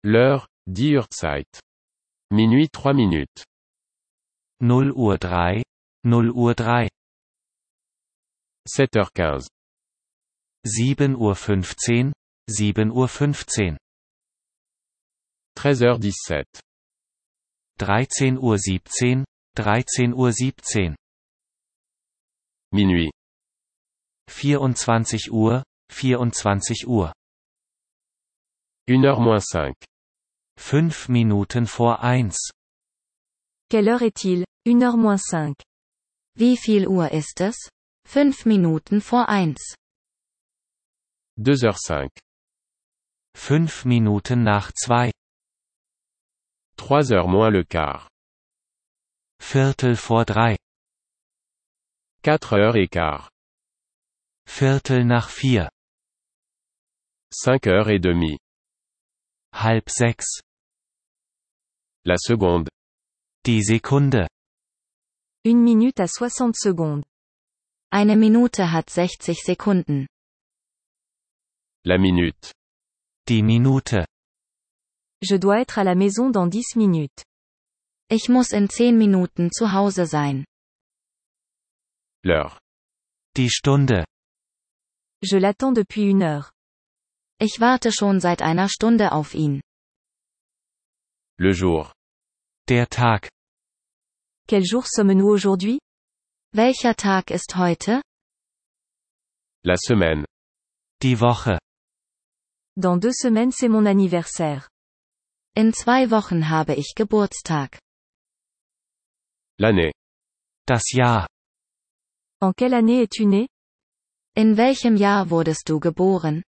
L'heure, die Uhrzeit. Minuit 3 minutes. 0:03, 0:03. 7h15. 7:15, 7:15. 13h17. 13:17, 13:17. Minuit. 24 Uhr, 24 Uhr. 1h moins 5. 5 Minuten vor 1. Quelle heure est-il? 1h moins 5. Wie viel Uhr ist es? 5 Minuten vor 1. 2h05. 5 Minuten nach 2. 3h moins le quart. Viertel vor 3. 4h15. Viertel nach 4. 5h30. Halb 6. La seconde. Die Sekunde. 1 minute à 60 secondes. Eine Minute hat 60 Sekunden. La minute. Die Minute. Je dois être à la maison dans 10 minutes. Ich muss in 10 Minuten zu Hause sein. L'heure. Die Stunde. Je l'attends depuis 1 heure. Ich warte schon seit einer Stunde auf ihn. Le jour. Der Tag. Quel jour sommes-nous aujourd'hui? Welcher Tag ist heute? La semaine. Die Woche. Dans 2 semaines c'est mon anniversaire. In 2 Wochen habe ich Geburtstag. L'année. Das Jahr. En quelle année es-tu né? In welchem Jahr wurdest du geboren?